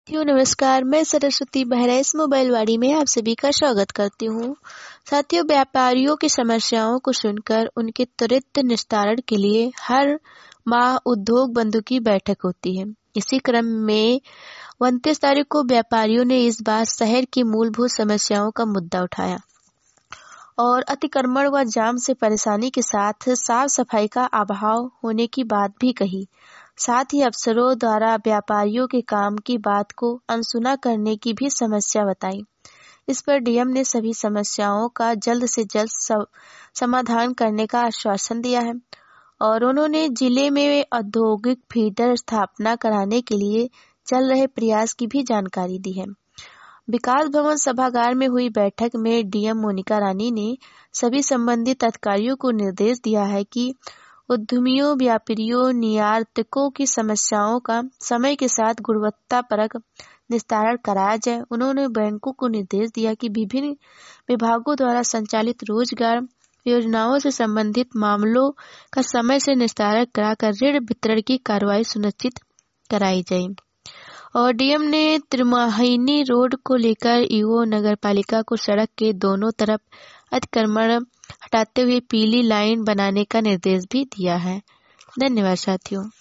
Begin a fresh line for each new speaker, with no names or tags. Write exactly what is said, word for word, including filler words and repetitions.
साथियों नमस्कार, मैं सरस्वती बहराइच मोबाइल वाड़ी में आप सभी का स्वागत करती हूँ। साथियों, व्यापारियों की समस्याओं को सुनकर उनके त्वरित निस्तारण के लिए हर माह उद्योग बंधु की बैठक होती है। इसी क्रम में उनतीस तारीख को व्यापारियों ने इस बार शहर की मूलभूत समस्याओं का मुद्दा उठाया और अतिक्रमण व जाम से परेशानी के साथ साफ सफाई का अभाव होने की बात भी कही। साथ ही अफसरों द्वारा व्यापारियों के काम की बात को अनसुना करने की भी समस्या बताई। इस पर डीएम ने सभी समस्याओं का जल्द से जल्द समाधान करने का आश्वासन दिया है और उन्होंने जिले में औद्योगिक फीडर स्थापना कराने के लिए चल रहे प्रयास की भी जानकारी दी है। विकास भवन सभागार में हुई बैठक में डीएम मोनिका रानी ने सभी संबंधित अधिकारियों को निर्देश दिया है कि उद्यमियों, व्यापारियों, निर्यातकों की समस्याओं का समय के साथ गुणवत्तापरक निस्तारण कराया जाए। उन्होंने बैंकों को निर्देश दिया कि विभिन्न विभागों द्वारा संचालित रोजगार योजनाओं से संबंधित मामलों का समय से निस्तारण कराकर ऋण वितरण की कार्रवाई सुनिश्चित कराई जाए। और डीएम ने त्रिमाहिनी रोड को लेकर ईओ नगर पालिका को सड़क के दोनों तरफ अतिक्रमण हटाते हुए पीली लाइन बनाने का निर्देश भी दिया है। धन्यवाद साथियों।